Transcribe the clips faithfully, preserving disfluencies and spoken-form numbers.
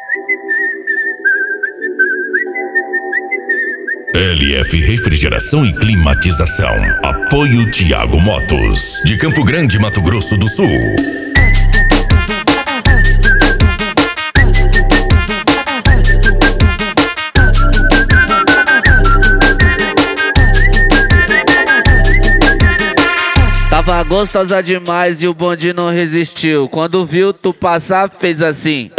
L F Refrigeração e Climatização. Apoio Thiago Motos, de Campo Grande, Mato Grosso do Sul. Tava gostosa demais e o bonde não resistiu. Quando viu tu passar, fez assim.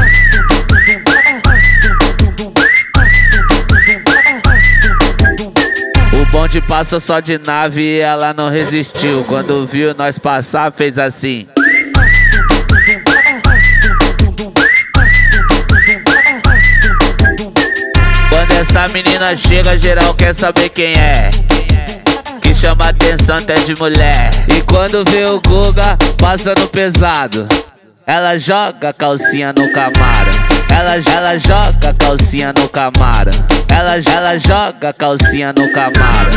O bonde passou só de nave e ela não resistiu. Quando viu nós passar, fez assim. Quando essa menina chega, geral quer saber quem é. Que chama atenção até de mulher. E quando vê o Guga passando pesado, ela joga a calcinha no Camaro. Ela, ela joga a calcinha no Camaro. Ela, ela joga a calcinha no Camaro.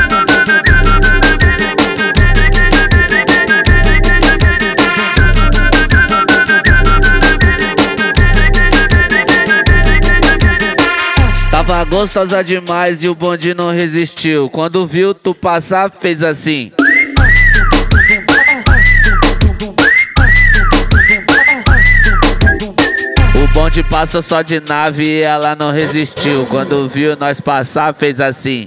Tava gostosa demais e o bonde não resistiu. Quando viu tu passar, fez assim. O bonde passou só de nave e ela não resistiu. Quando viu nós passar, fez assim.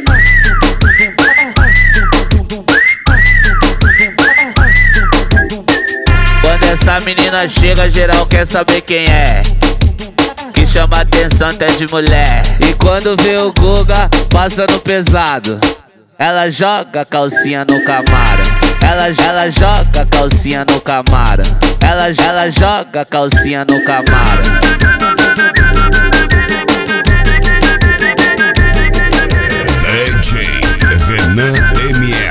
Quando essa menina chega, geral quer saber quem é. Que chama atenção até de mulher. E quando vê o Guga passando pesado, ela joga a calcinha no Camaro. Ela, ela joga a calcinha no Camaro. Ela, ela joga a calcinha no Camaro. D J Renan M R